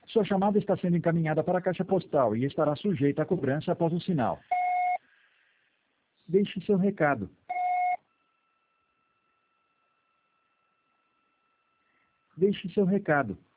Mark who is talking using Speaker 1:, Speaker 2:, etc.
Speaker 1: Sua chamada está sendo encaminhada para a caixa postal e estará sujeita a cobrança após o sinal. Deixe seu recado. Deixe seu recado.